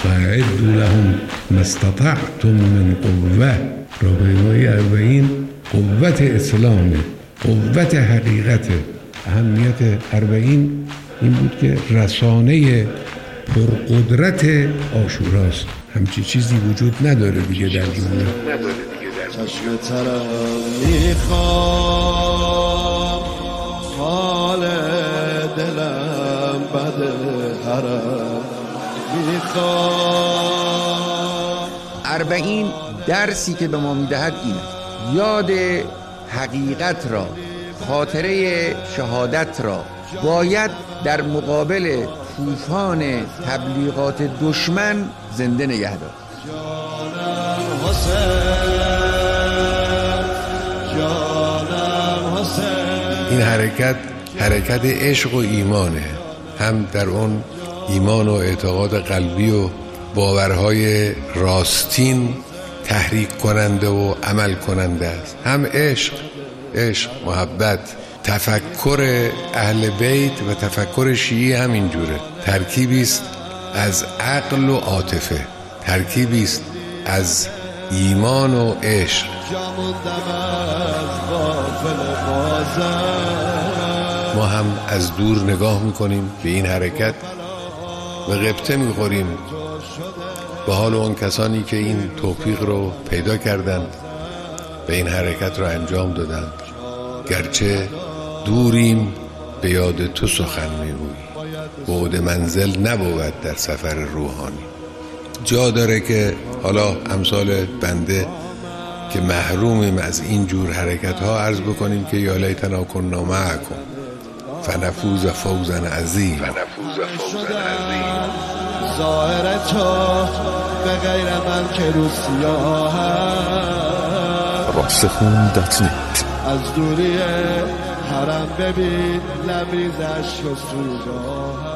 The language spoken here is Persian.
اعدوا لهم ما استطعتم من قوه. راهپیمایی 40 قوت اسلامه، قوت حقیقته. اهمیت 40 این بود که رسانه پرقدرت عاشوراست. همچی چیزی وجود نداره دیگه در دنیا. چشم ترم میخوام، حال دلم بد حرم میخوام. 40 درسی که به ما میدهد اینه: یاد حقیقت را، خاطره شهادت را باید در مقابل طوفان تبلیغات دشمن زنده نگه داشت. این حرکت عشق و ایمانه، هم در اون ایمان و اعتقاد قلبی و باورهای راستین تحریک کننده و عمل کننده است، هم عشق، محبت. تفکر اهل بیت و تفکر شیعی همینجوره، ترکیبی است از عقل و عاطفه، ترکیبی است از ایمان و عشق. ما هم از دور نگاه میکنیم به این حرکت و غبطه میخوریم به حال اون کسانی که این توفیق رو پیدا کردند و این حرکت رو انجام دادند. گرچه دوریم به یاد تو سخن میگویی، بعد منزل نبود در سفر روحانی. جا داره که حالا امثال بنده که محرومیم از این جور حرکت ها عرض بکنیم که یا لیتنا کنا معکم فنفوز فوزا عظیم. ظاهر تو به غیر من که رو سیاه راسخون.net از دوری حرم ببین لبریزش و سوزاه.